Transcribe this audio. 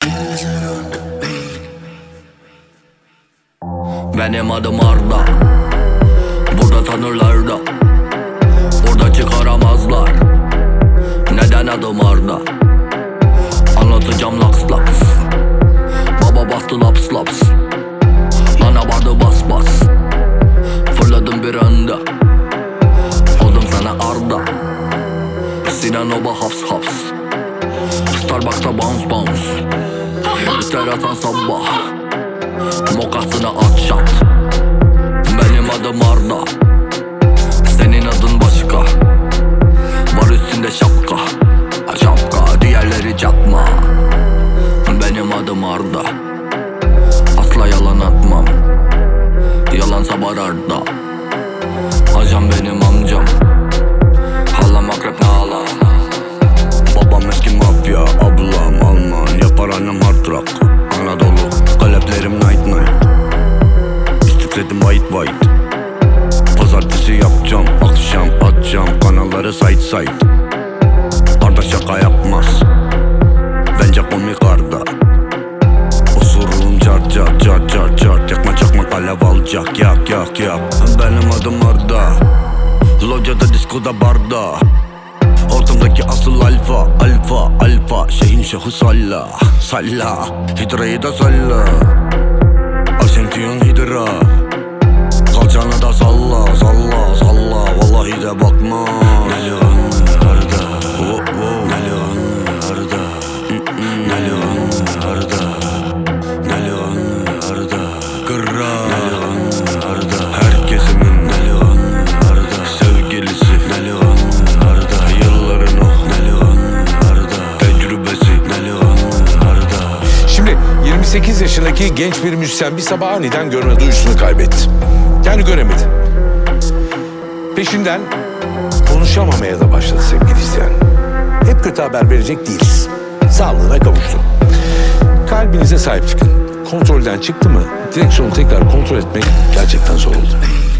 Benim adım Arda, burada tanırlar da burada çıkaramazlar. Neden adım Arda? Anlatacağım laks laks. Baba bastı laps laps. Bana vardı bas bas. Fırladım bir anda. Oldum sana Arda. Sinan Oba haps haps. Starbucks'ta bounce bounce. İster atan sabah. Mokasına at şat. Benim adım Arda. Senin adın başka. Var üstünde şapka. Şapka diğerleri çakma. Benim adım Arda. Asla yalan atmam. Yalansa barar da. Ajan benim amcam. Halam akrep ne hala. Babam eski mafya. Ablam Alman. Yapar annem hard rock. Anadolu. Kaleplerim night night. İstikletim white white. Pazartesi yapacağım. Akşam atacağım. Kanalları side side. Arda şaka yapmaz. Bence komik Arda. Osururum car car car car car. Yakma çakmak alev alacak. Yak yak yak. Benim adım Arda. Locada diskoda barda. Ortamdaki asıl alfa alfa alfa. Şeyin şahı salla salla. Hidrayı da salla. Aşentiyon hidra. Kalçana da salla salla salla. Vallahi de bakma. Nelihan Arda. Nelihan Arda. Nelihan Arda. Nelihan Arda. Kırra. Nelihan Arda. Herkesimin Nelihan Arda. Sevgilisi Nelihan Arda. Yılların o Nelihan Arda. Tecrübesi Nelihan Arda. Şimdi 28 yaşındaki genç bir müzisyen bir sabah aniden görme duyusunu kaybetti. Yani göremedi. Peşinden konuşamamaya da başladı sevgili izleyen. Hep kötü haber verecek değiliz. Sağlığına kavuştu. Kalbinize sahip çıkın. Kontrolden çıktı mı direksiyonu tekrar kontrol etmek gerçekten zor oldu.